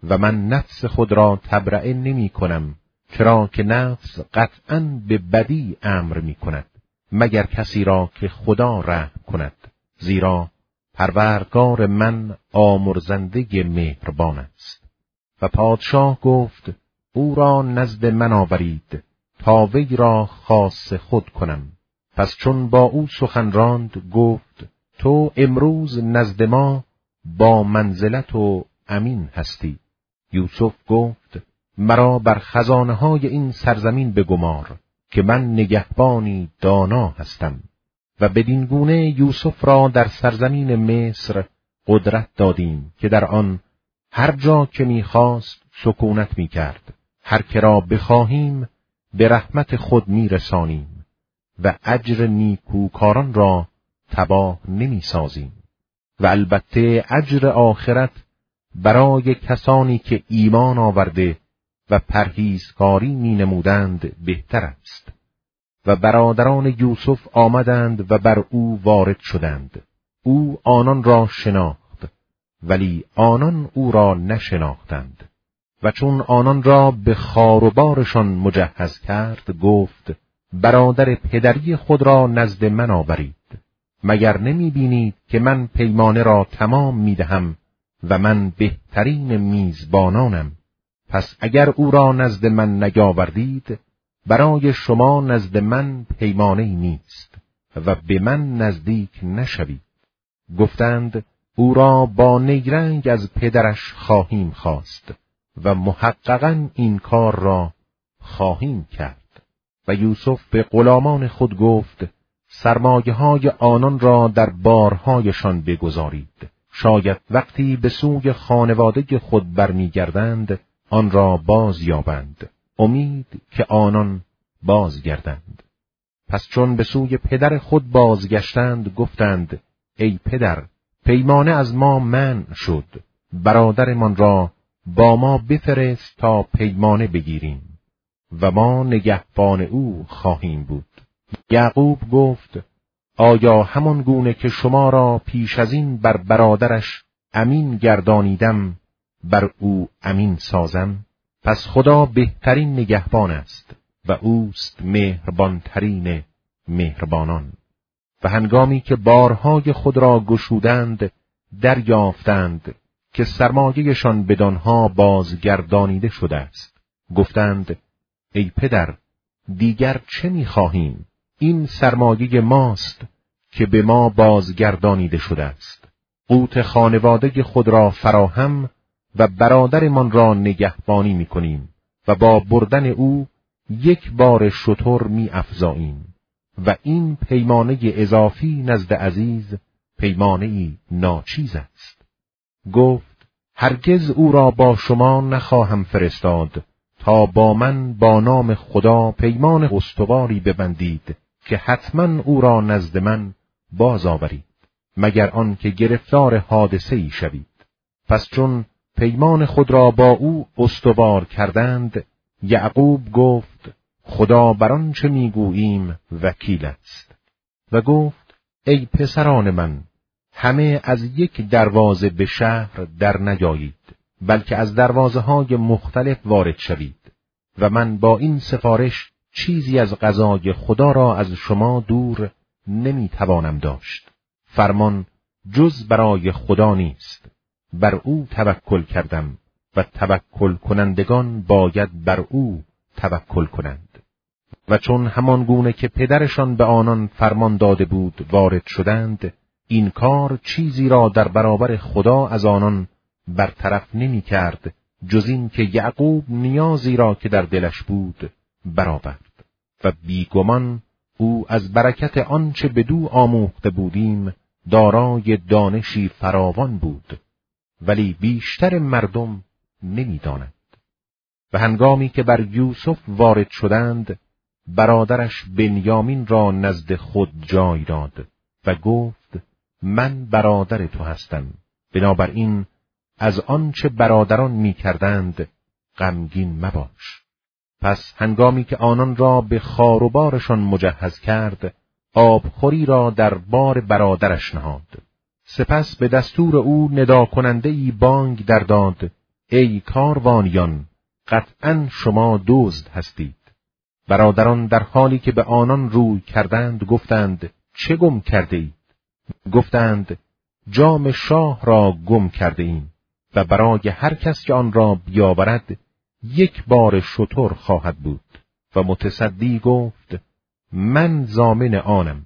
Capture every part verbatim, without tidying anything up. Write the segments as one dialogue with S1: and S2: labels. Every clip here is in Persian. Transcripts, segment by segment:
S1: و من نفس خود را تبرئه نمی کنم، چرا که نفس قطعاً به بدی امر می کند، مگر کسی را که خدا رحم کند، زیرا پروردگار من آمرزنده مهربان است. و پادشاه گفت او را نزد من آورید تا وی را خاص خود کنم. پس چون با او سخن راند گفت تو امروز نزد ما با منزلت و امین هستی. یوسف گفت مرا بر خزانه های این سرزمین بگمار که من نگهبانی دانا هستم. و بدین گونه یوسف را در سرزمین مصر قدرت دادیم که در آن هر جا که می‌خواست سکونت می‌کرد، هر که را بخواهیم به رحمت خود می‌رسانیم و اجر نیکوکاران را تباه نمی‌سازیم. و البته اجر آخرت برای کسانی که ایمان آورده و پرهیزکاری می‌نمودند بهتر است. و برادران یوسف آمدند و بر او وارد شدند. او آنان را شناخت، ولی آنان او را نشناختند. و چون آنان را به خوار و بارشان مجهز کرد، گفت برادر پدری خود را نزد من آورید. مگر نمی بینید که من پیمانه را تمام می دهم و من بهترین میزبانانم؟ پس اگر او را نزد من نیاوردید، برای شما نزد من پیمانه ای نیست و به من نزدیک نشوید. گفتند او را با نیرنگ از پدرش خواهیم خواست و محققاً این کار را خواهیم کرد. و یوسف به غلامان خود گفت سرمایه های آنان را در بارهایشان بگذارید، شاید وقتی به سوی خانواده خود برمیگردند آن را باز یابند، امید که آنان بازگردند. پس چون به سوی پدر خود بازگشتند گفتند ای پدر، پیمانه از ما منع شد، برادرمان را با ما بفرست تا پیمانه بگیریم و ما نگهبان او خواهیم بود. یعقوب گفت آیا همان گونه که شما را پیش از این بر برادرش امین گردانیدم بر او امین سازم؟ پس خدا بهترین نگهبان است و اوست مهربانترین مهربانان. و هنگامی که بارهای خود را گشودند دریافتند که سرمایه‌شان بدانها بازگردانیده شده است. گفتند ای پدر، دیگر چه می‌خواهیم؟ این سرمایه ماست که به ما بازگردانیده شده است. قوت خانواده خود را فراهم و برادرمان را نگهبانی می‌کنیم و با بردن او یک بار شتر می‌افزاییم و این پیمانه اضافی نزد عزیز پیمانه‌ای ناچیز است. گفت هرگز او را با شما نخواهم فرستاد تا با من با نام خدا پیمان استواری ببندید که حتما او را نزد من باز آورید، مگر آن که گرفتار حادثه‌ای شوید. پس چون پیمان خود را با او استوار کردند، یعقوب گفت خدا بر آنچه میگوییم وکیل است. و گفت ای پسران من، همه از یک دروازه به شهر در نیایید، بلکه از دروازه های مختلف وارد شوید و من با این سفارش چیزی از قضای خدا را از شما دور نمیتوانم داشت. فرمان جز برای خدا نیست، بر او توکل کردم و توکل کنندگان باید بر او توکل کنند. و چون همان گونه که پدرشان به آنان فرمان داده بود وارد شدند، این کار چیزی را در برابر خدا از آنان برطرف نمی کرد جز این که یعقوب نیازی را که در دلش بود برآورد و بیگمان او از برکت آنچه بدو آموخته بودیم دارای دانشی فراوان بود، ولی بیشتر مردم نمی داند. و هنگامی که بر یوسف وارد شدند، برادرش بنیامین را نزد خود جای داد و گفت من برادر تو هستم، بنابراین از آنچه برادران می کردند غمگین مباش. پس هنگامی که آنان را به خوار و بارشان مجهز کرد، آبخوری را در بار برادرش نهاد. سپس به دستور او ندا کننده ای بانگ در داد ای کاروانیان، قطعاً شما دزد هستید. برادران در حالی که به آنان روی کردند گفتند چه گم کرده اید؟ گفتند جام شاه را گم کرده ایم و برای هر کس که آن را بیاورد یک بار شتر خواهد بود. و متصدی گفت من ضامن آنم.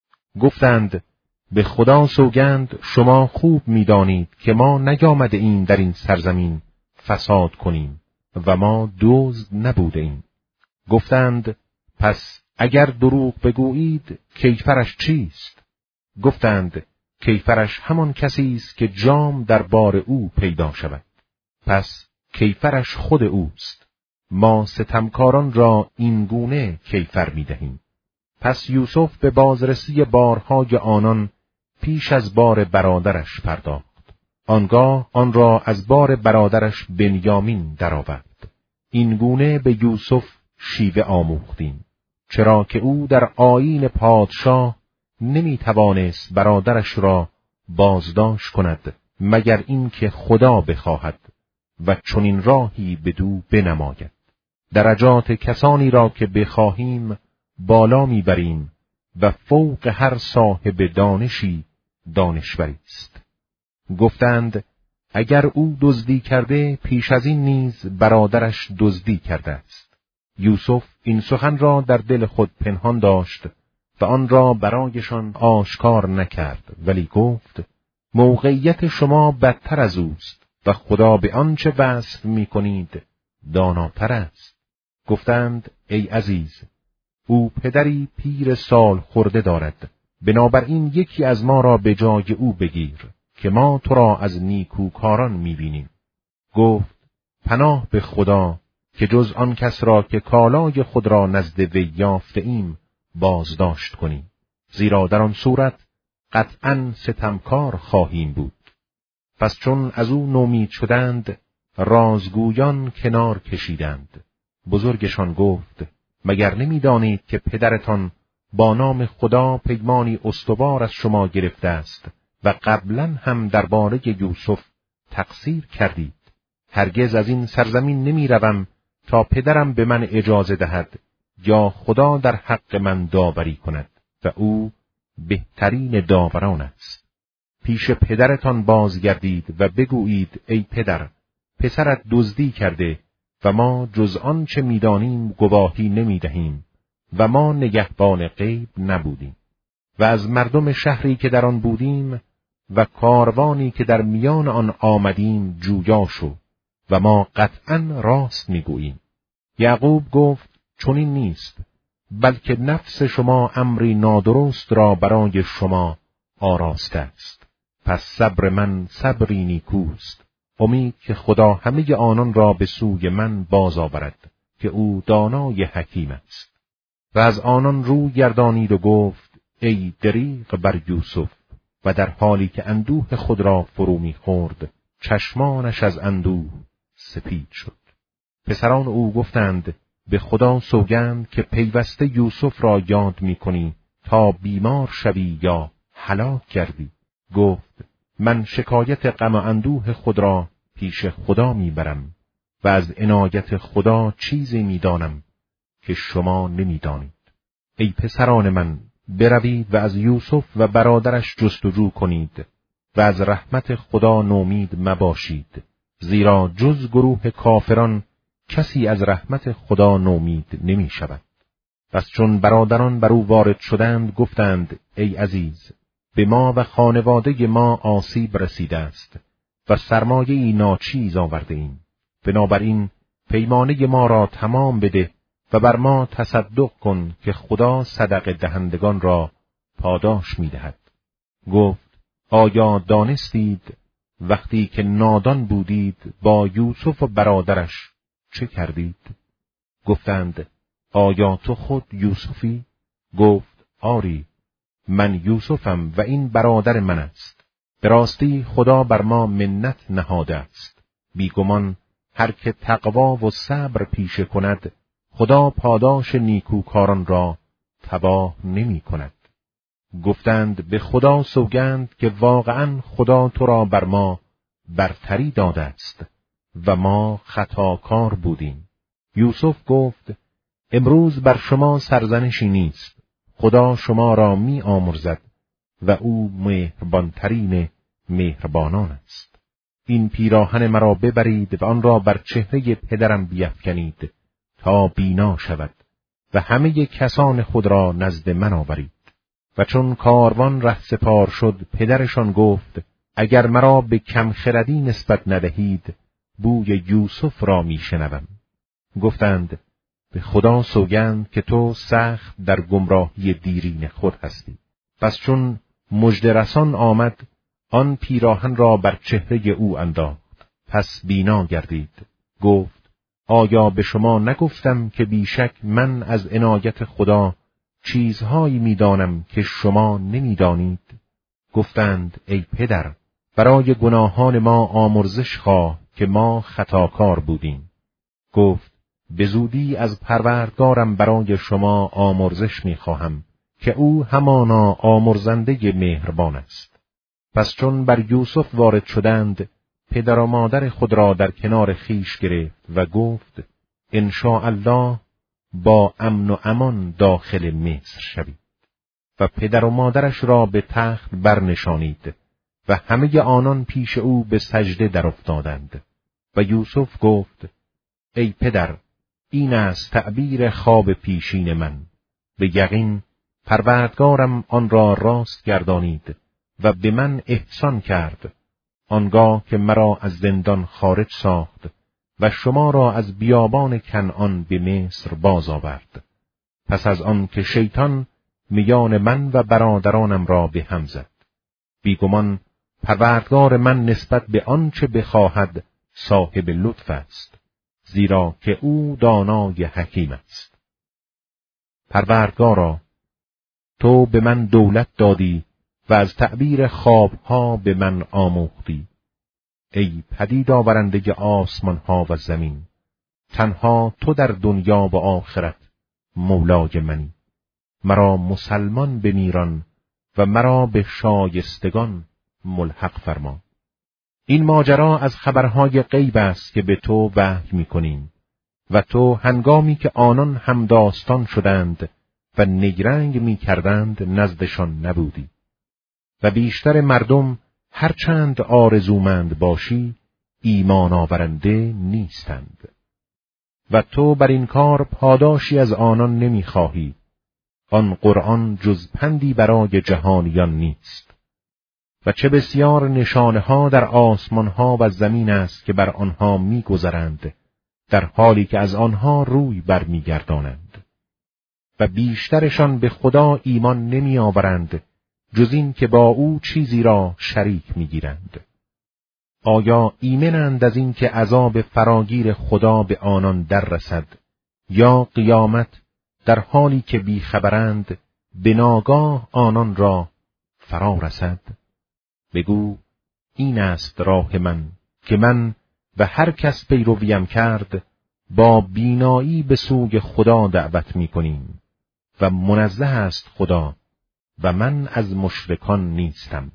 S1: گفتند به خدا سوگند شما خوب می‌دانید که ما نیامده ایم در این سرزمین فساد کنیم و ما دزد نبوده ایم. گفتند پس اگر دروغ بگویید کیفرش چیست؟ گفتند کیفرش همان کسی است که جام در بار او پیدا شود. پس کیفرش خود اوست. ما ستمکاران را این گونه کیفر می‌دهیم. پس یوسف به بازرسی بارهای آنان پیش از بار برادرش پرداخت. آنگاه آن را از بار برادرش بنیامین درآورد. این گونه به یوسف شیوه آموختیم، چرا که او در آیین پادشاه نمی توانست برادرش را بازداشت کند مگر اینکه خدا بخواهد و چنین راهی بدو بنماید. درجات کسانی را که بخواهیم بالا میبریم و فوق هر صاحب دانشی دانشوری است. گفتند اگر او دزدی کرده پیش از این نیز برادرش دزدی کرده است. یوسف این سخن را در دل خود پنهان داشت و آن را برایشان آشکار نکرد، ولی گفت موقعیت شما بدتر از اوست و خدا به آنچه وصف می‌کنید داناتر است. گفتند ای عزیز، او پدری پیر سال خورده دارد، بنابراین یکی از ما را به جای او بگیر که ما تو را از نیکوکاران می‌بینیم. گفت پناه به خدا که جز آن کس را که کالای خود را نزد وی یافته ایم بازداشت کنیم، زیرا در آن صورت قطعاً ستمکار خواهیم بود. پس چون از او نومید شدند رازگویان کنار کشیدند. بزرگشان گفت مگر نمی‌دانید که پدرتان با نام خدا پیمانی استوار از شما گرفته است و قبلا هم درباره یوسف تقصیر کردید؟ هرگز از این سرزمین نمی‌روم تا پدرم به من اجازه دهد یا خدا در حق من داوری کند و او بهترین داوران است. پیش پدرتان بازگردید و بگویید ای پدر، پسرت دزدی کرده و ما جز آنچه می‌دانیم گواهی نمی‌دهیم و ما نگهبان غیب نبودیم. و از مردم شهری که در آن بودیم و کاروانی که در میان آن آمدیم جویا شو و ما قطعاً راست می‌گوییم. یعقوب گفت چنین نیست، بلکه نفس شما امری نادرست را برای شما آراسته است. پس صبر من صبری نیکوست. امید که خدا همه آنان را به سوی من باز آورد که او دانای حکیم است. و از آنان رو گردانید و گفت ای دریغ بر یوسف، و در حالی که اندوه خود را فرو می‌خورد چشمانش از اندوه سپید شد. پسران او گفتند به خدا سوگند که پیوسته یوسف را یاد می‌کنی تا بیمار شوی یا هلاک کردی. گفت من شکایت غم و اندوه خود را پیش خدا میبرم و از عنایت خدا چیزی میدانم که شما نمیدانید. ای پسران من، بروید و از یوسف و برادرش جستجو کنید و از رحمت خدا نومید مباشید، زیرا جز گروه کافران کسی از رحمت خدا نومید نمی شود. پس چون برادران بر او وارد شدند گفتند ای عزیز، به ما و خانواده ما آسیب رسیده است و سرمایه‌ای ناچیز آورده ایم. بنابراین پیمانه ما را تمام بده و بر ما تصدق کن که خدا صدقه دهندگان را پاداش می‌دهد. گفت آیا دانستید وقتی که نادان بودید با یوسف و برادرش چه کردید؟ گفتند آیا تو خود یوسفی؟ گفت آری، من یوسفم و این برادر من است. به راستی خدا بر ما منت نهاده است. بیگمان هر که تقوا و صبر پیشه کند خدا پاداش نیکوکاران را تباه نمی کند. گفتند به خدا سوگند که واقعا خدا تو را بر ما برتری داده است و ما خطاکار بودیم. یوسف گفت امروز بر شما سرزنشی نیست، خدا شما را می آمرزد و او مهربانترین مهربانان است. این پیراهن مرا ببرید و آن را بر چهره پدرم بیفکنید تا بینا شود و همه کسان خود را نزد من آورید. و چون کاروان رهسپار شد، پدرشان گفت اگر مرا به کم خردی نسبت ندهید، بوی یوسف را می شنوم. گفتند به خدا سوگند که تو سخت در گمراهی دیرین خود هستی. پس چون مژده رسان آمد، آن پیراهن را بر چهره او انداخت، پس بینا گردید. گفت آیا به شما نگفتم که بیشک من از عنایت خدا چیزهایی می‌دانم که شما نمی‌دانید؟ گفتند ای پدر، برای گناهان ما آمرزش خواه که ما خطاکار بودیم. گفت به زودی از پروردگارم برای شما آمرزش می‌خواهم که او همانا آمرزنده مهربان است. پس چون بر یوسف وارد شدند، پدر و مادر خود را در کنار خیش گرفت و گفت ان شاء الله با امن و امان داخل مصر شوید. و پدر و مادرش را به تخت برنشانید و همه آنان پیش او به سجده در افتادند. و یوسف گفت ای پدر، این است تعبیر خواب پیشین من. به یقین پروردگارم آن را راست گردانید و به من احسان کرد، آنگاه که مرا از زندان خارج ساخت و شما را از بیابان کنعان به مصر باز آورد. پس از آن که شیطان میان من و برادرانم را به هم زد. بیگمان پروردگار من نسبت به آنچه بخواهد صاحب لطف است، زیرا که او دانای حکیم است. پروردگارا، تو به من دولت دادی و از تعبیر خوابها به من آموختی. ای پدید آورنده آسمانها و زمین، تنها تو در دنیا و آخرت مولای منی. مرا مسلمان بمیران و مرا به شایستگان ملحق فرما. این ماجرا از خبرهای غیب است که به تو وحی می‌کنیم و تو هنگامی که آنان هم داستان شدند و نیرنگ می‌کردند نزدشان نبودی. و بیشتر مردم هرچند آرزومند باشی ایمان آورنده نیستند. و تو بر این کار پاداشی از آنان نمی‌خواهی. آن قرآن جز پندی برای جهانیان نیست. و چه بسیار نشانه ها در آسمان ها و زمین است که بر آنها می‌گذرند، در حالی که از آنها روی برمیگردانند. و بیشترشان به خدا ایمان نمی آورند جز این که با او چیزی را شریک می‌گیرند. آیا ایمنند از این که عذاب فراگیر خدا به آنان در رسد، یا قیامت در حالی که بیخبرند به ناگاه آنان را فرا رسد؟ بگو این است راه من که من و هر کس پیرویم کرد با بینایی به سوی خدا دعوت می‌کنیم و منزه است خدا و من از مشرکان نیستم.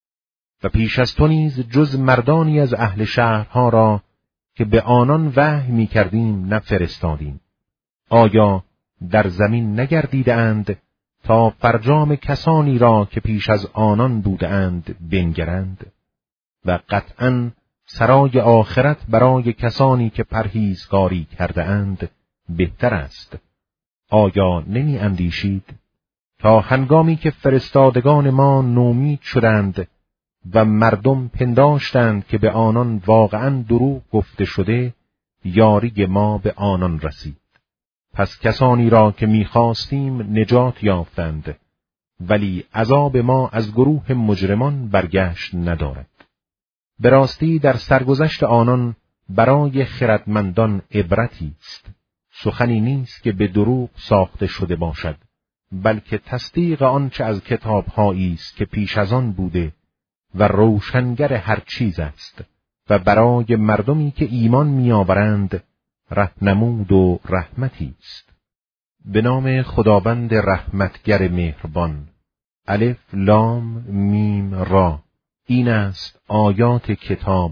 S1: و پیش از تو نیز جز مردانی از اهل شهرها را که به آنان وحی می‌کردیم نفرستادیم. آیا در زمین نگردیده اند تا فرجام کسانی را که پیش از آنان بودند بنگرند؟ و قطعاً سرای آخرت برای کسانی که پرهیزکاری کرده اند بهتر است. آیا نمی اندیشید تا هنگامی که فرستادگان ما نومید شدند و مردم پنداشتند که به آنان واقعاً دروغ گفته شده، یاری ما به آنان رسید. پس کسانی را که می‌خواستیم نجات یافتند، ولی عذاب ما از گروه مجرمان برگشت ندارد. به راستی در سرگذشت آنان برای خردمندان عبرتی است. سخنی نیست که به دروغ ساخته شده باشد، بلکه تصدیق آنچه از کتاب‌هایی است که پیش از آن بوده و روشنگر هر چیز است و برای مردمی که ایمان می‌آورند رهنمود و رحمتی است. به نام خداوند رحمتگر مهربان. الف لام میم را. این است آیات کتاب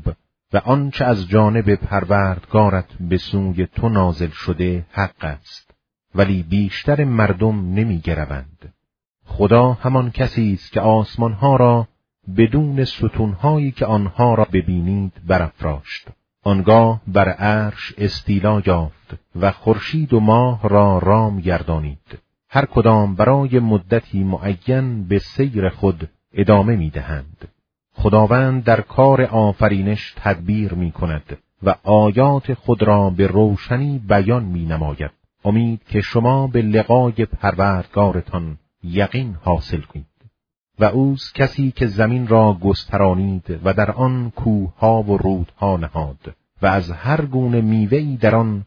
S1: و آنچه از جانب پروردگارت به سوی تو نازل شده حق است، ولی بیشتر مردم نمی‌گروند. خدا همان کسی است که آسمانها را بدون ستونهایی که آنها را ببینید برافراشت. آنگاه بر عرش استیلا یافت و خورشید و ماه را رام گردانید. هر کدام برای مدتی معین به سیر خود ادامه می‌دهند. خداوند در کار آفرینش تدبیر می‌کند و آیات خود را به روشنی بیان می‌نماید. امید که شما به لقای پروردگارتان یقین حاصل کنید. و اوست کسی که زمین را گسترانید و در آن کوه‌ها و رودها نهاد و از هر گونه میوه‌ای در آن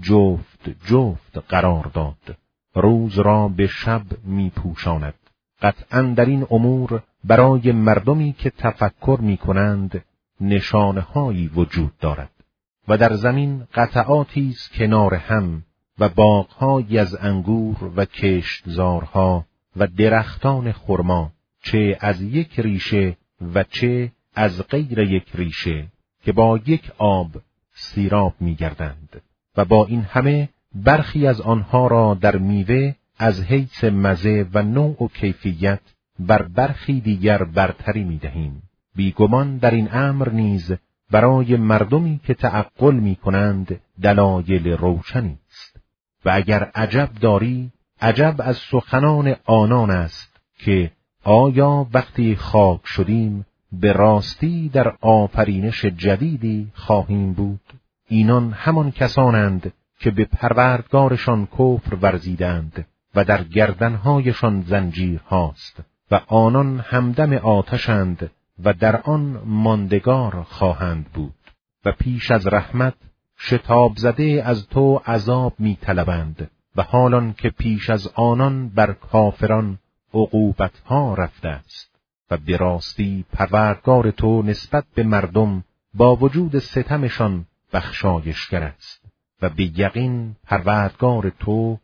S1: جفت جفت قرار داد. روز را به شب می‌پوشاند. قطعاً در این امور برای مردمی که تفکر می‌کنند نشانه‌هایی وجود دارد. و در زمین قطعاتی است کنار هم و باغ‌هایی از انگور و کشتزارها و درختان خرما، چه از یک ریشه و چه از غیر یک ریشه، که با یک آب سیراب می‌گردند. و با این همه برخی از آنها را در میوه از حیث مزه و نوع و کیفیت بر برخی دیگر برتری می‌دهیم. بیگمان در این امر نیز برای مردمی که تعقل می‌کنند دلایل روشنی است. و اگر عجب داری، عجب از سخنان آنان است که آیا وقتی خاک شدیم به راستی در آفرینش جدیدی خواهیم بود؟ اینان همان کسانند که به پروردگارشان کفر ورزیدند و در گردنهایشان زنجیر هاست و آنان همدم آتشند و در آن ماندگار خواهند بود. و پیش از رحمت شتاب زده از تو عذاب می طلبند و حالان که پیش از آنان بر کافران عقوبتها رفته است. و به راستی پروردگار تو نسبت به مردم با وجود ستمشان بخشایشگر است و به یقین پروردگار تو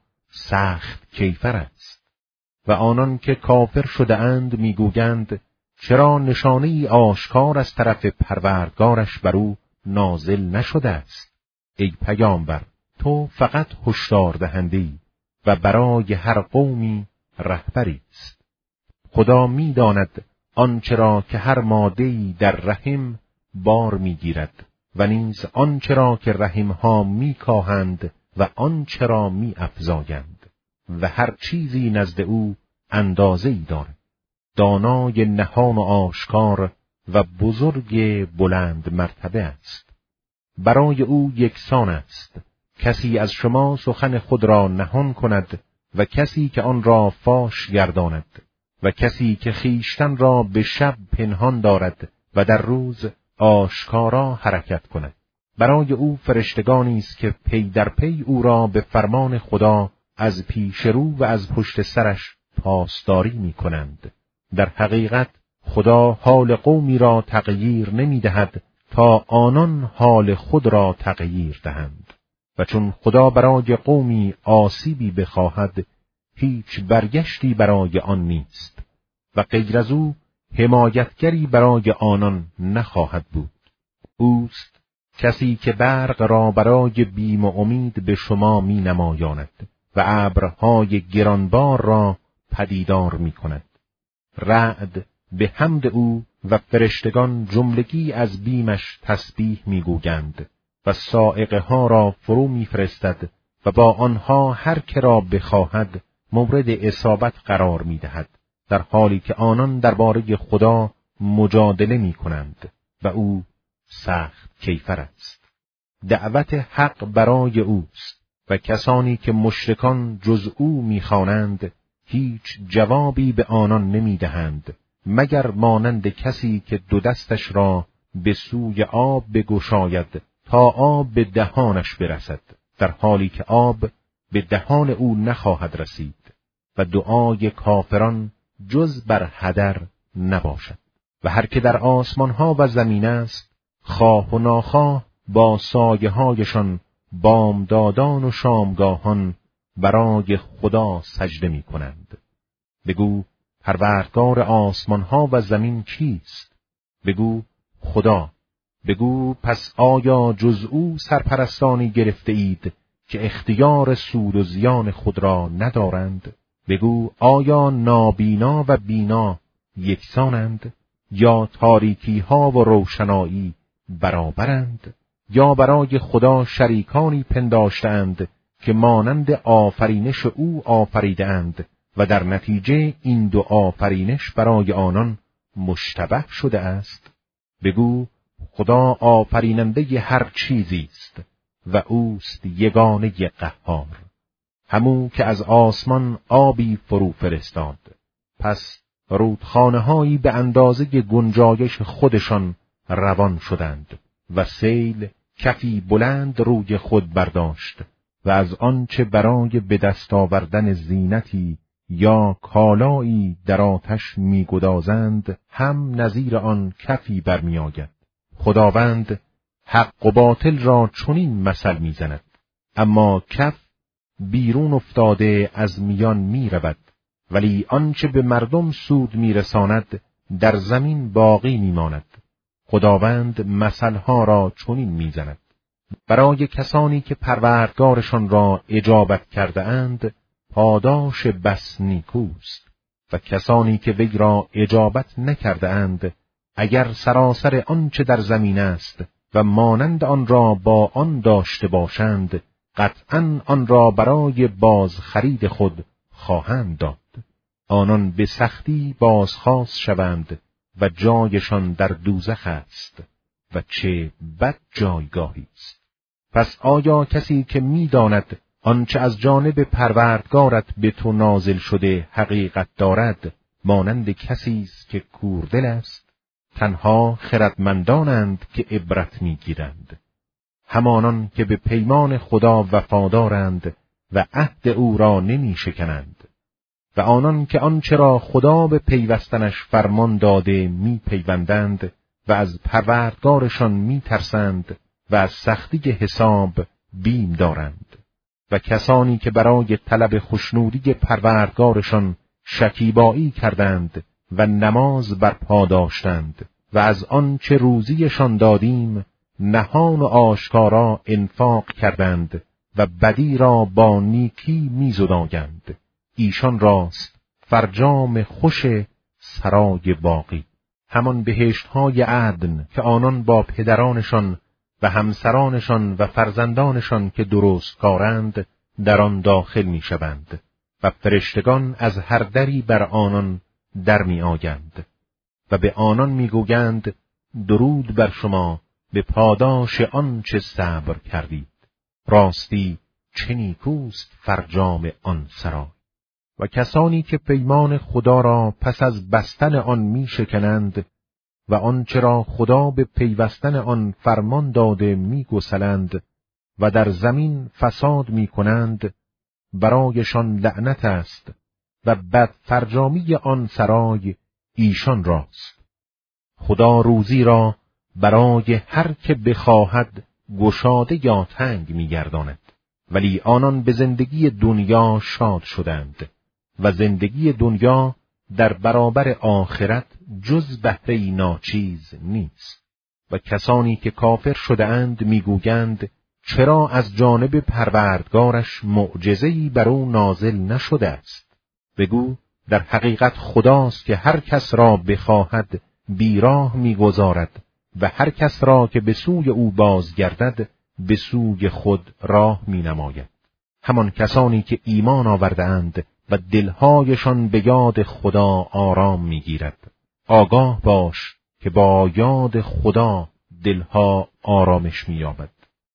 S1: سخت کیفر است. و آنان که کافر شده اند میگویند چرا نشانه‌ای آشکار از طرف پروردگارش بر او نازل نشده است؟ ای پیامبر، تو فقط هشدار دهنده‌ای و برای هر قومی رهبری است. خدا می‌داند آنچه را که هر ماده‌ای در رحم بار می‌گیرد و نیز آنچه را که رحم‌ها می‌کاهند و آنچه را می‌افزایند و هر چیزی نزد او اندازه‌ای دارد. دانای نهان و آشکار و بزرگ بلند مرتبه است. برای او یکسان است کسی از شما سخن خود را نهان کند و کسی که آن را فاش گرداند و کسی که خیشتن را به شب پنهان دارد و در روز آشکارا حرکت کند. برای او فرشتگانی است که پی در پی او را به فرمان خدا از پیش رو و از پشت سرش پاسداری می کنند. در حقیقت خدا حال قومی را تغییر نمی دهد تا آنان حال خود را تغییر دهند. و چون خدا برای قومی آسیبی بخواهد هیچ برگشتی برای آن نیست و غیر از او حمایتگری برای آنان نخواهد بود. اوست کسی که برق را برای بیم و امید به شما می نمایاند و ابرهای گرانبار را پدیدار می کند. رعد به حمد او و فرشتگان جملگی از بیمش تسبیح می گویند و صاعقه ها را فرو می فرستد و با آنها هر که را بخواهد مورد اصابت قرار می دهد، در حالی که آنان درباره خدا مجادله می کنند و او سخت کیفر است. دعوت حق برای اوست و کسانی که مشرکان جز او می خوانند هیچ جوابی به آنان نمی دهند مگر مانند کسی که دو دستش را به سوی آب بگشاید تا آب به دهانش برسد، در حالی که آب به دهان او نخواهد رسید و دعای کافران جز بر هدر نباشد. و هر که در آسمانها و زمین است خواه و ناخواه با سایه هایشان بامدادان و شامگاهان برای خدا سجده می کنند. بگو پروردگار آسمانها و زمین کیست؟ بگو خدا، بگو پس آیا جز او سرپرستانی گرفته اید که اختیار سود و زیان خود را ندارند؟ بگو آیا نابینا و بینا یکسانند؟ یا تاریکی ها و روشنایی برابرند؟ یا برای خدا شریکانی پنداشتند که مانند آفرینش او آفریدند و در نتیجه این دو آفرینش برای آنان مشتبه شده است؟ بگو خدا آفریننده هر چیزی است و اوست یگانه قهار، همون که از آسمان آبی فرو فرستاد، پس رودخانه‌هایی به اندازه گنجایش خودشان روان شدند و سیل کفی بلند روی خود برداشت و از آنچه برای به دست آوردن زینتی یا کالایی در آتش می‌گدازند هم نظیر آن کفی برمی‌آید. خداوند حق و باطل را چنین مثل می‌زند، اما کف بیرون افتاده از میان می‌رود، ولی آنچه به مردم سود می‌رساند در زمین باقی می‌ماند. خداوند مثلها را چنین می‌زند: برای کسانی که پروردگارشان را اجابت کرده اند پاداش بس نیکوست، و کسانی که وی را اجابت نکرده اند اگر سراسر آنچه در زمین است و مانند آن را با آن داشته باشند قطعاً آن را برای بازخرید خود خواهند داد. آنان به سختی بازخواست شوند و جایشان در دوزخ است و چه بد جایگاهی است. پس آیا کسی که می‌داند آنچه از جانب پروردگارت به تو نازل شده حقیقت دارد مانند کسی است که کوردل است؟ تنها خردمندانند که عبرت می‌گیرند، همانان که به پیمان خدا وفادارند و عهد او را نمی‌شکنند، و آنان که آنچه را خدا به پیوستنش فرمان داده می‌پیوندند و از پروردگارشان می‌ترسند و از سختی حساب بیم دارند. و کسانی که برای طلب خوشنودی پروردگارشان شکیبایی کردند و نماز برپا داشتند و از آن چه روزیشان دادیم نهان و آشکارا انفاق کردند و بدی را با نیکی می‌زدایند، ایشان راست فرجام خوش سرای باقی، همان بهشت‌های عدن که آنان با پدرانشان و همسرانشان و فرزندانشان که درست کارند در آن داخل می‌شوند و فرشتگان از هر دری بر آنان در می‌آیند و به آنان می‌گویند درود بر شما به پاداش آن چه صبر کردید، راستی چه نیکوست فرجام آن سرای. و کسانی که پیمان خدا را پس از بستن آن می‌شکنند و آنچه را خدا به پیوستن آن فرمان داده می‌گسلند و در زمین فساد می‌کنند، برایشان لعنت است و بد فرجامی آن سرای ایشان راست. خدا روزی را برای هر که بخواهد گشاده یا تنگ می‌گرداند، ولی آنان به زندگی دنیا شاد شدند و زندگی دنیا در برابر آخرت جز بهره ناچیز نیست. و کسانی که کافر شده اند میگویند چرا از جانب پروردگارش معجزه‌ای بر او نازل نشده است؟ بگو در حقیقت خداست که هر کس را بخواهد بیراه میگذارد و هر کس را که به سوی او بازگردد به سوی خود راه مینماید. همان کسانی که ایمان آورده اند و دلهایشان به یاد خدا آرام میگیرد. آگاه باش که با یاد خدا دلها آرامش مییابد.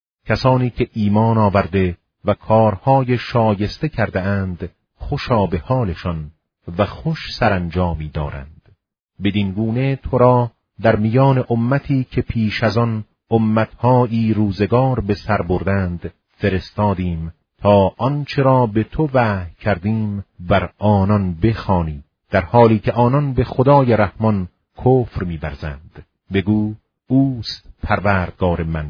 S1: کسانی که ایمان آورده و کارهای شایسته کرده اند خوشا به حالشان و خوش سرانجامی دارند. بدین گونه تو را در میان امتی که پیش از آن امتهایی روزگار به سر بردند فرستادیم تا آنچه را به تو وحی کردیم بر آنان بخوانی، در حالی که آنان به خدای رحمان کفر می‌ورزند. بگو اوست پروردگار من،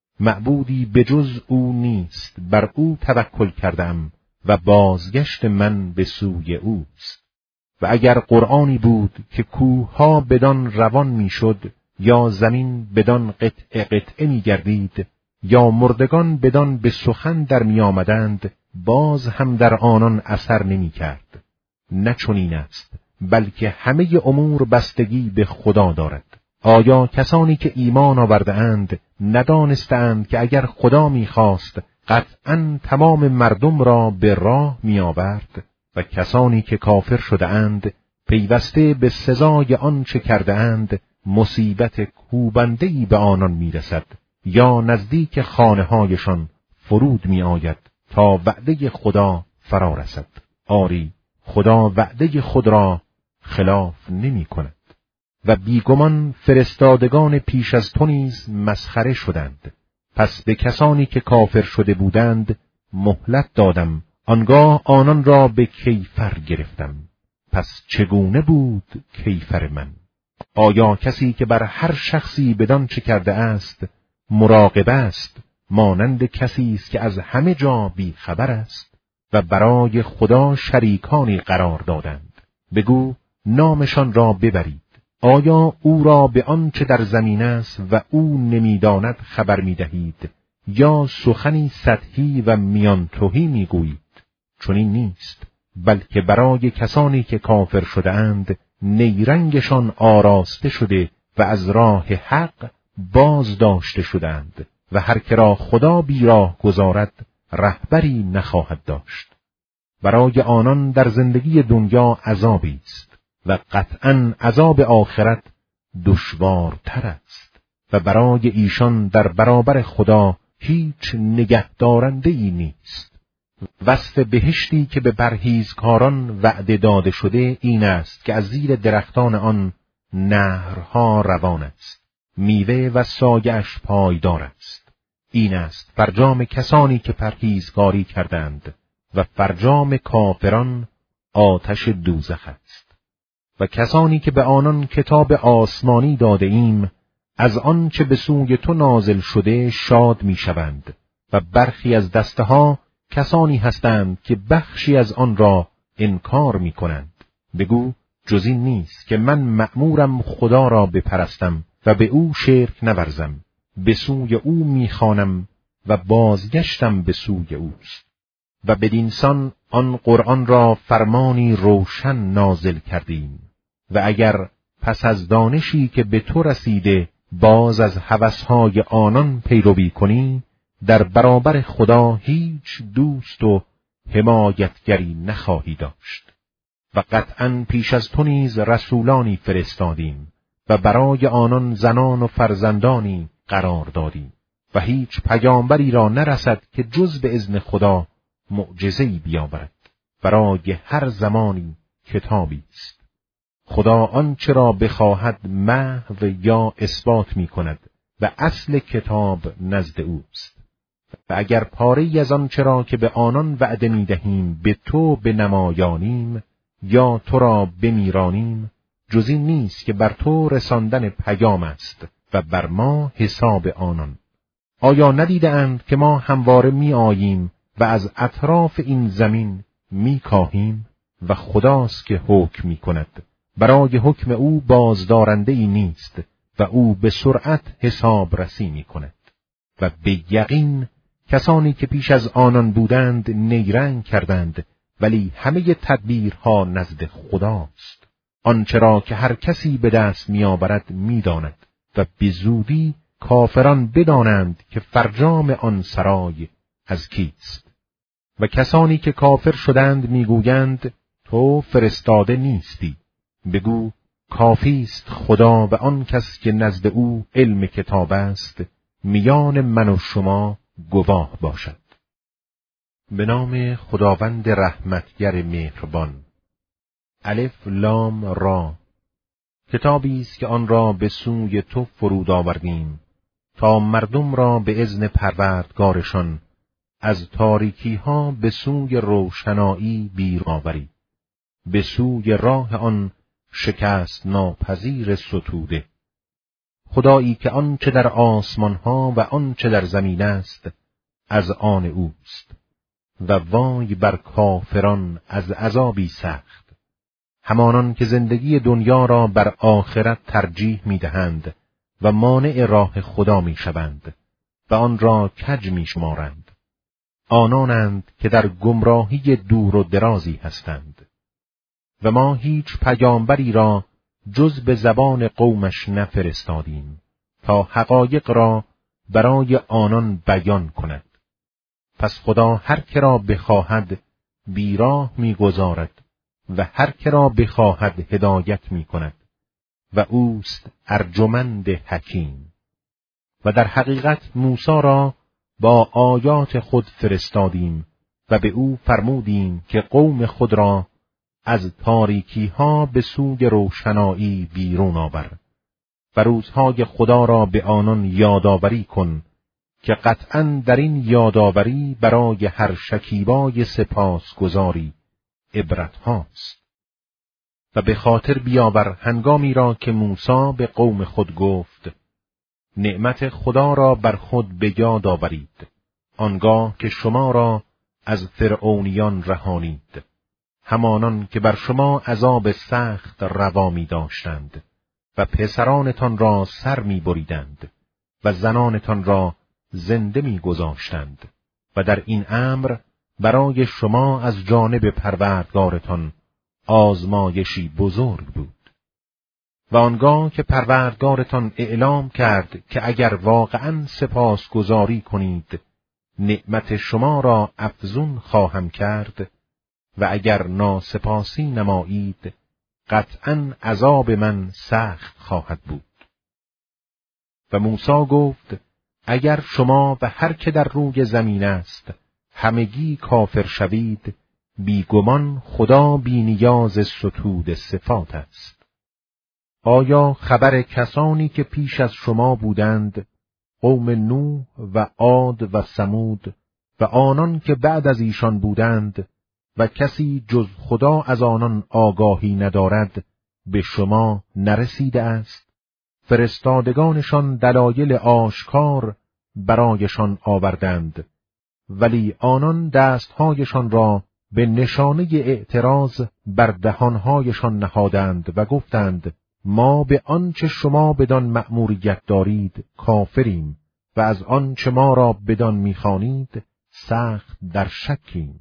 S1: معبودی به جز او نیست، بر او توکل کردم و بازگشت من به سوی اوست. و اگر قرآنی بود که کوه‌ها بدان روان میشد یا زمین بدان قطعه قطعه می گردید، یا مردگان بدان به سخن در می آمدند، باز هم در آنان اثر نمی کرد. نه چنین است، بلکه همه امور بستگی به خدا دارد. آیا کسانی که ایمان آورده اند ندانستند که اگر خدا می خواست قطعاً تمام مردم را به راه می آورد؟ و کسانی که کافر شده اند پیوسته به سزای آن چه کرده اند مصیبت کوبنده‌ای به آنان می رسد، یا نزدیک خانه هایشان فرود می آید تا وعده خدا فرا رسد. آری خدا وعده خود را خلاف نمی کند. و بیگمان فرستادگان پیش از تو نیز مسخره شدند. پس به کسانی که کافر شده بودند مهلت دادم، آنگاه آنان را به کیفر گرفتم. پس چگونه بود کیفر من؟ آیا کسی که بر هر شخصی بدان چه کرده است مراقب است، مانند کسی است که از همه جا بی خبر است و برای خدا شریکانی قرار دادند؟ بگو نامشان را ببرید. آیا او را به آن چه در زمین است و او نمیداند خبر میدهید، یا سخنی سطحی و میان تهی میگویید؟ چنین نیست، بلکه برای کسانی که کافر شده اند نیرنگشان آراسته شده و از راه حق باز داشته شدند و هر که را خدا بیراه گذارد رهبری نخواهد داشت. برای آنان در زندگی دنیا عذابی است و قطعاً عذاب آخرت دشوارتر است و برای ایشان در برابر خدا هیچ نگهدارنده‌ای نیست. وصف بهشتی که به پرهیزکاران وعده داده شده این است که از زیر درختان آن نهرها روان است، میوه و سایه‌اش پایدار است. این است فرجام کسانی که پرهیزکاری کردند و فرجام کافران آتش دوزخ است. و کسانی که به آنان کتاب آسمانی داده ایم از آن چه به سوی تو نازل شده شاد میشوند و برخی از دسته ها کسانی هستند که بخشی از آن را انکار می کنند. بگو جز این نیست که من مأمورم خدا را بپرستم و به او شرک نورزم، به سوی او میخوانم و بازگشتم به سوی اوست. و بدینسان آن قرآن را فرمانی روشن نازل کردیم و اگر پس از دانشی که به تو رسیده باز از هوسهای آنان پیروی کنی، در برابر خدا هیچ دوست و حمایتگری نخواهی داشت. و قطعاً پیش از تو نیز رسولانی فرستادیم و برای آنان زنان و فرزندانی قرار دادیم و هیچ پیامبری را نرسد که جز به اذن خدا معجزه‌ای بیاورد. برای هر زمانی کتابی است. خدا آنچه را بخواهد محو یا اثبات می کند و اصل کتاب نزد اوست. و اگر پاره‌ای از آنچه را که به آنان وعده می دهیم به تو بنمایانیم یا تو را بمیرانیم، جز این نیست که بر تو رساندن پیام است و بر ما حساب آنان. آیا ندیده اند که ما همواره می آییم و از اطراف این زمین می کاهیم و خداست که حکم می کند. برای حکم او بازدارنده ای نیست و او به سرعت حساب رسی می کند. و به یقین کسانی که پیش از آنان بودند نیرنگ کردند، ولی همه تدبیرها نزد خداست. آنچه را که هر کسی به دست می آورد می داند و به زودی کافران بدانند که فرجام آن سرای از کیست. و کسانی که کافر شدند می گویند تو فرستاده نیستی. بگو کافی است خدا و آن کس که نزد او علم کتاب است میان من و شما گواه باشد. به نام خداوند رحمتگر مهربان. الف لام را. کتابی است که آن را به سوی تو فرود آوردیم تا مردم را به اذن پروردگارشان از تاریکی ها به سوی روشنایی بیرون آوری، به سوی راه آن شکست ناپذیر ستوده. خدایی که آنچه در آسمان ها و آنچه در زمین است از آن اوست و وای بر کافران از عذابی سخت، همانان که زندگی دنیا را بر آخرت ترجیح می‌دهند و مانع راه خدا می شوند و آن را کج می شمارند. آنانند که در گمراهی دور و درازی هستند. و ما هیچ پیامبری را جز به زبان قومش نفرستادیم تا حقایق را برای آنان بیان کند. پس خدا هر که را بخواهد بیراه می‌گذارد و هر که را بخواهد هدایت می‌کند و اوست ارجمند حکیم. و در حقیقت موسی را با آیات خود فرستادیم و به او فرمودیم که قوم خود را از تاریکی ها به سوی روشنایی بیرون آور و روزهای خدا را به آنان یادآوری کن که قطعاً در این یادآوری برای هر شکیبای سپاسگزاری عبرت هاست. و به خاطر بیاور هنگامی را که موسی به قوم خود گفت نعمت خدا را بر خود به یاد آورید آنگاه که شما را از فرعونیان رهانید، همانان که بر شما عذاب سخت روا می داشتند و پسرانتان را سر می بریدند و زنانتان را زنده می گذاشتند و در این امر برای شما از جانب پروردگارتان آزمایشی بزرگ بود. و آنگاه که پروردگارتان اعلام کرد که اگر واقعاً سپاسگزاری کنید نعمت شما را افزون خواهم کرد و اگر ناسپاسی نمایید قطعاً عذاب من سخت خواهد بود. و موسی گفت اگر شما و هر که در روی زمین است همگی کافر شوید بیگمان خدا بی نیاز ستود صفات است. آیا خبر کسانی که پیش از شما بودند قوم نوح و عاد و ثمود و آنان که بعد از ایشان بودند و کسی جز خدا از آنان آگاهی ندارد به شما نرسیده است؟ فرستادگانشان دلایل آشکار برایشان آوردند ولی آنان دستهایشان را به نشانه اعتراض بر دهانهایشان نهادند و گفتند ما به آنچه شما بدان مأموریت دارید کافریم و از آنچه ما را بدان می‌خوانید سخت در شکیم.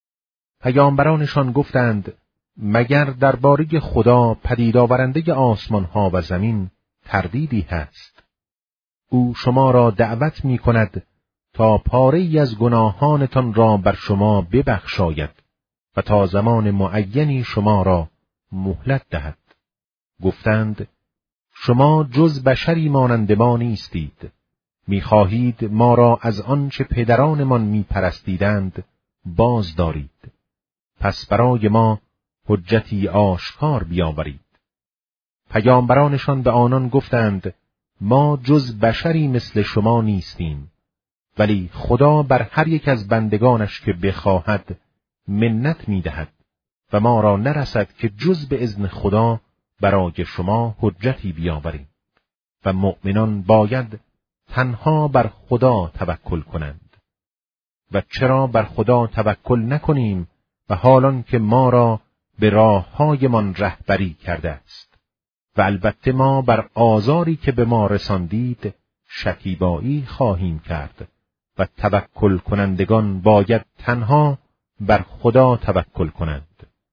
S1: پیامبرانشان گفتند مگر درباره خدا پدید آورنده آسمان ها و زمین تردیدی هست؟ او شما را دعوت می کند تا پاره‌ای از گناهانتان را بر شما ببخشاید و تا زمان معینی شما را مهلت دهد. گفتند شما جز بشری مانند ما نیستید، می‌خواهید ما را از آنچه پدرانمان می‌پرستیدند باز دارید، پس برای ما حجتی آشکار بیاورید. پیامبرانشان به آنان گفتند ما جز بشری مثل شما نیستیم، ولی خدا بر هر یک از بندگانش که بخواهد منت می‌دهد و ما را نرسد که جز به اذن خدا برای شما حجتی بیاوریم و مؤمنان باید تنها بر خدا توکل کنند. و چرا بر خدا توکل نکنیم و حالان که ما را به راه‌هایمان رهبری کرده است و البته ما بر آزاری که به ما رساندید شکیبایی خواهیم کرد و توکل کنندگان باید تنها بر خدا توکل کنند.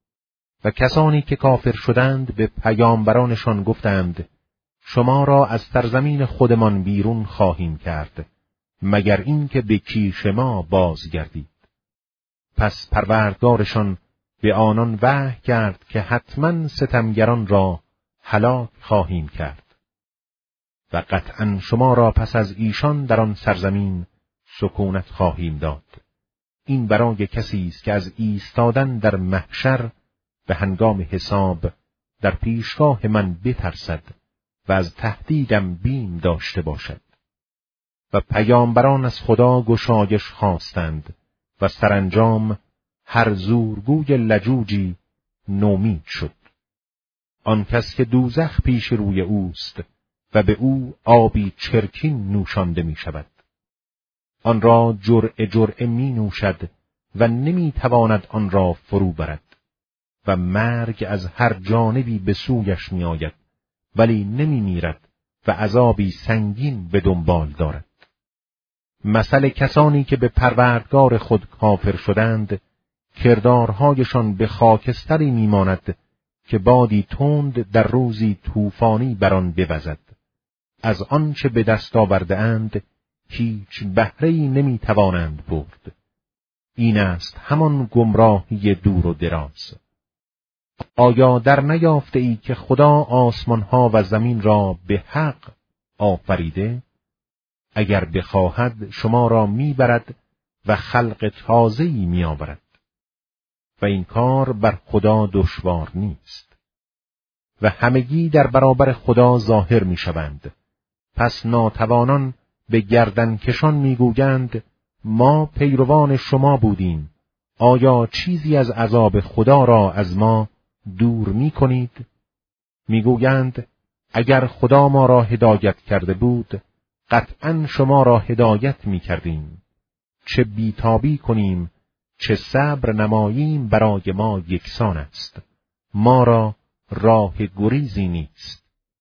S1: و کسانی که کافر شدند به پیامبرانشان گفتند شما را از سرزمین خودمان بیرون خواهیم کرد مگر این که به کیش ما بازگردید. پس پروردگارشان به آنان وحی کرد که حتما ستمگران را هلاک خواهیم کرد و قطعا شما را پس از ایشان در آن سرزمین سکونت خواهیم داد. این برای کسی است که از ایستادن در محشر به هنگام حساب در پیشگاه من بترسد و از تهدیدم بیم داشته باشد. و پیامبران از خدا گشایش خواستند و سرانجام هر زورگوی لجوجی نومید شد. آن کس که دوزخ پیش روی اوست و به او آبی چرکین نوشانده می شود. آن را جرعه جرعه می نوشد و نمی تواند آن را فرو برد و مرگ از هر جانبی به سویش می آید ولی نمی میرد و عذابی سنگین به دنبال دارد. مثل کسانی که به پروردگار خود کافر شدند، کردارهایشان به خاکستری میماند که بادی تند در روزی طوفانی بر آن بوزد. از آنچه به دست آورده اند هیچ بهره‌ای نمیتوانند برد. این است همان گمراهی دور و دراز. آیا در نیافته ای که خدا آسمانها و زمین را به حق آفریده؟ اگر بخواهد شما را میبرد و خلق تازه‌ای میآورد و این کار بر خدا دشوار نیست. و همگی در برابر خدا ظاهر میشوند. پس ناتوانان به گردنکشان میگویند ما پیروان شما بودیم، آیا چیزی از عذاب خدا را از ما دور می کنید؟ میگویند اگر خدا ما را هدایت کرده بود قطعاً شما را هدایت می کردیم. چه بیتابی کنیم چه صبر نماییم برای ما یکسان است. ما را راه گریزی نیست.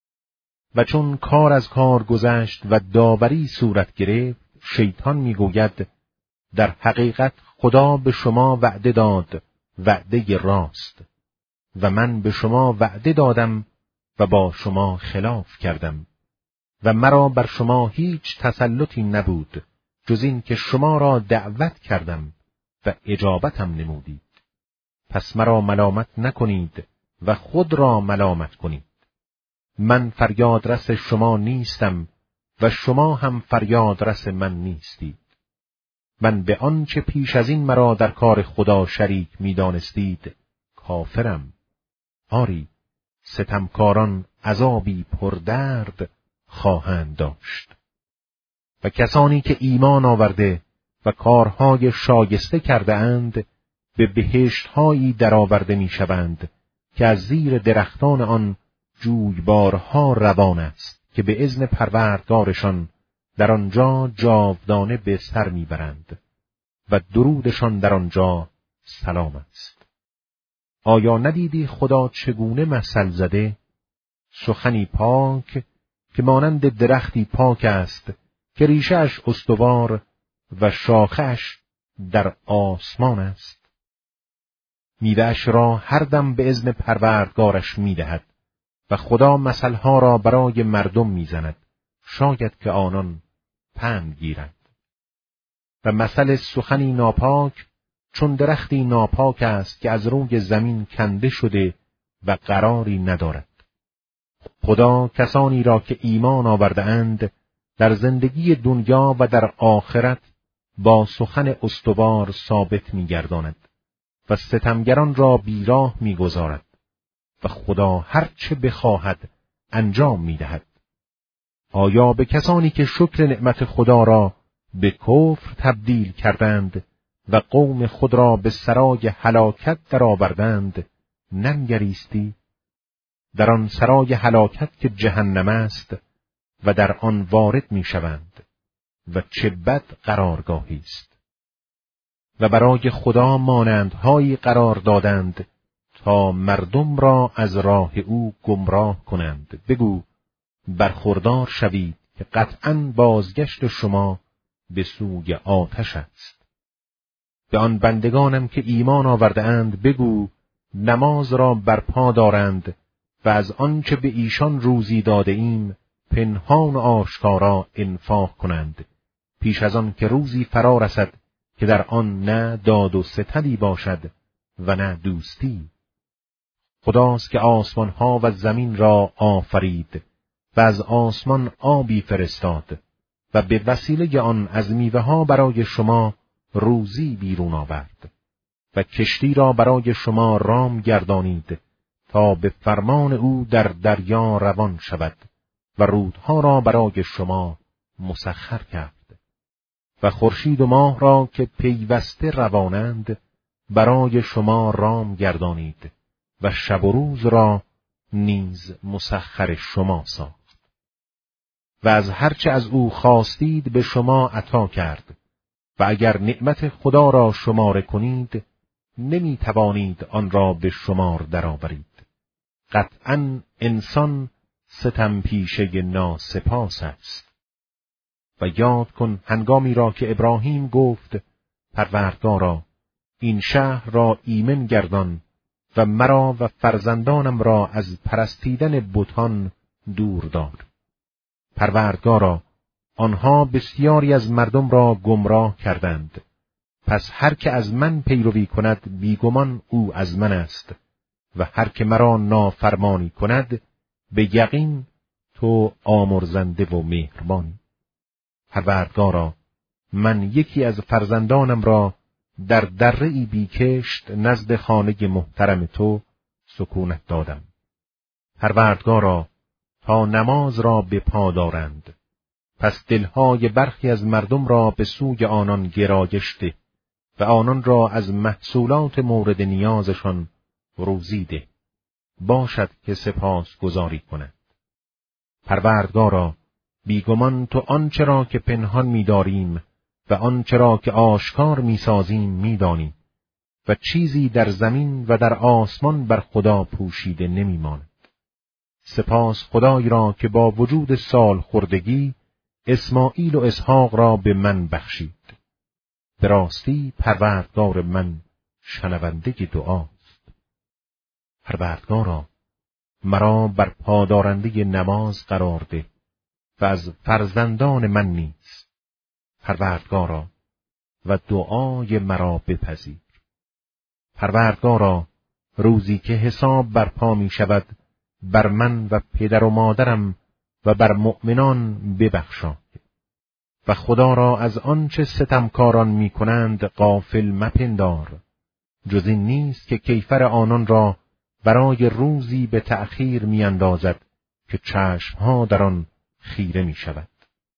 S1: و چون کار از کار گذشت و داوری صورت گرفت، شیطان میگوید در حقیقت خدا به شما وعده داد، وعده راست، و من به شما وعده دادم و با شما خلاف کردم و مرا بر شما هیچ تسلطی نبود جز این که شما را دعوت کردم و اجابتم نمودید. پس مرا ملامت نکنید و خود را ملامت کنید. من فریادرس شما نیستم و شما هم فریادرس من نیستید. من به آنچه پیش از این مرا در کار خدا شریک می دانستید کافرم. آری، ستمکاران عذابی پردرد خواهند داشت. و کسانی که ایمان آورده و کارهای شایسته کرده اند به بهشت‌هایی درآورده می‌شوند که از زیر درختان آن جویبارها روان است که به اذن پروردگارشان در آنجا جاودانه به سر میبرند و درودشان در آنجا سلام است. آیا ندیدی خدا چگونه مثل زده؟ سخنی پاک که مانند درختی پاک است که ریشه‌اش استوار و شاخه‌اش در آسمان است. میوه‌اش را هر دم به اذن پروردگارش میدهد و خدا مثلها را برای مردم میزند، شاید که آنان پند گیرند. و مثل سخنی ناپاک چون درختی ناپاک است که از روی زمین کنده شده و قراری ندارد. خدا کسانی را که ایمان آورده اند در زندگی دنیا و در آخرت با سخن استوار ثابت می‌گرداند و ستمگران را بیراه می‌گذارد و خدا هر چه بخواهد انجام می‌دهد. آیا به کسانی که شکر نعمت خدا را به کفر تبدیل کردند و قوم خود را به سرای هلاکت درآوردند ننگریستی؟ در آن سرای هلاکت که جهنم است و در آن وارد می‌شوند و چه بد قرارگاهی است. و برای خدا مانندهایی قرار دادند تا مردم را از راه او گمراه کنند. بگو برخوردار شوید که قطعاً بازگشت شما به سوی آتش است. به آن بندگانم که ایمان آورده اند بگو نماز را برپا دارند و از آنچه به ایشان روزی داده ایم پنهان و آشکارا انفاق کنند، پیش از آن که روزی فرا رسد که در آن نه داد و ستدی باشد و نه دوستی. خداست که آسمانها و زمین را آفرید و از آسمان آبی فرستاد و به وسیله آن از میوه‌ها برای شما روزی بیرون آورد و کشتی را برای شما رام گردانید تا به فرمان او در دریا روان شود و رودها را برای شما مسخر کرد و خورشید و ماه را که پیوسته روانند برای شما رام گردانید و شب و روز را نیز مسخر شما ساخت و از هرچه از او خواستید به شما عطا کرد و اگر نعمت خدا را شمار کنید نمی توانید آن را به شمار درآورید. قطعاً انسان ستم پیشه ناسپاس است. و یاد کن هنگامی را که ابراهیم گفت پروردگارا این شهر را ایمن گردان و مرا و فرزندانم را از پرستیدن بتان دور دار. پروردگارا آنها بسیاری از مردم را گمراه کردند، پس هر که از من پیروی کند بیگمان او از من است و هر که مرا نافرمانی کند به یقین تو آمرزنده و مهربانی. پروردگارا من یکی از فرزندانم را در دره‌ای بیکشت نزد خانه محترم تو سکونت دادم. پروردگارا تا نماز را به پا دارند، پس دلهای برخی از مردم را به سوی آنان گرایش ده و آنان را از محصولات مورد نیازشان روزی ده، باشد که سپاس گزاری کنند. پروردگارا بیگمان تو آنچه را که پنهان می‌داریم و آنچه را که آشکار می‌سازیم می‌دانی و چیزی در زمین و در آسمان بر خدا پوشیده نمی‌ماند. سپاس خدای را که با وجود سال خوردگی اسماعیل و اسحاق را به من بخشید. به راستی پروردگار من شنونده دعاست. پروردگارا مرا بر پادارنده نماز قرار ده و از فرزندان من نیز. پروردگارا و دعای مرا بپذیر. پروردگارا روزی که حساب برپا می شود بر من و پدر و مادرم و بر مؤمنان ببخشای و خدا را از آنچه ستمکاران می کنند غافل مپندار. جز این نیست که کیفر آنان را برای روزی به تأخیر می اندازد که چشمها در آن خیره می شود.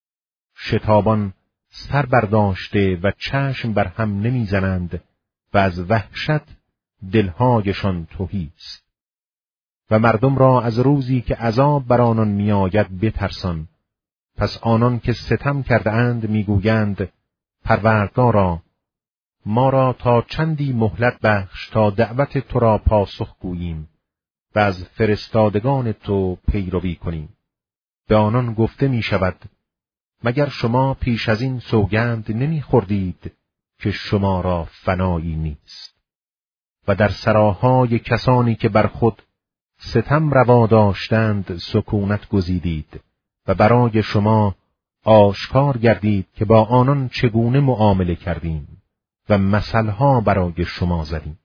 S1: شتابان سر برداشته و چشم بر هم نمی زنند و از وحشت دلهایشان تهی است. و مردم را از روزی که عذاب بر آنان می آید بترسان. پس آنان که ستم کرده اند می گویند پروردگارا ما را تا چندی مهلت بخش تا دعوت تو را پاسخ گوییم و از فرستادگان تو پیروی کنیم. به آنان گفته می شود مگر شما پیش از این سوگند نمی خوردید که شما را فنایی نیست و در سراهای کسانی که بر خود ستم روا داشتند سکونت گزیدید و برای شما آشکار گردید که با آنان چگونه معامله کردیم و مثلها برای شما زدیم.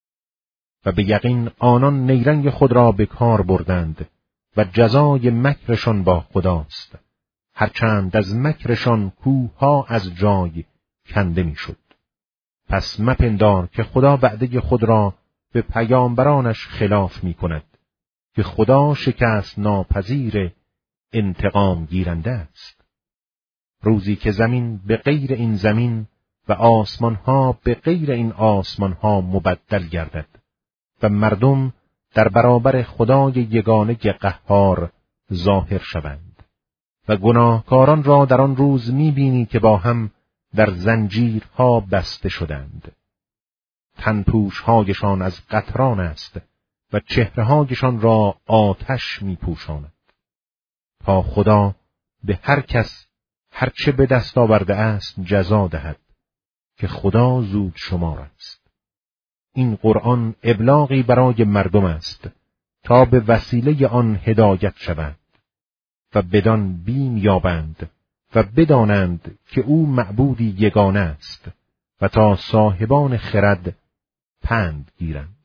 S1: و به یقین آنان نیرنگ خود را به کار بردند و جزای مکرشان با خداست، هرچند از مکرشان کوهها از جای کنده میشد. پس مپندار که خدا وعده خود را به پیامبرانش خلاف می کند که خدا شکست ناپذیر انتقام گیرنده است. روزی که زمین به غیر این زمین و آسمانها به غیر این آسمانها مبدل گردد و مردم در برابر خدای یگانه قهار ظاهر شوند و گناهکاران را در آن روز می‌بینی که با هم در زنجیرها بسته شدند. تنپوش‌هایشان از قطران است و چهره‌هایشان را آتش می‌پوشاند تا خدا به هر کس هر چه به دست آورده است جزا دهد که خدا زود شمار است. این قرآن ابلاغی برای مردم است تا به وسیله آن هدایت شوند و بدان بیم یابند و بدانند که او معبودی یگانه است و تا صاحبان خرد پند گیرند.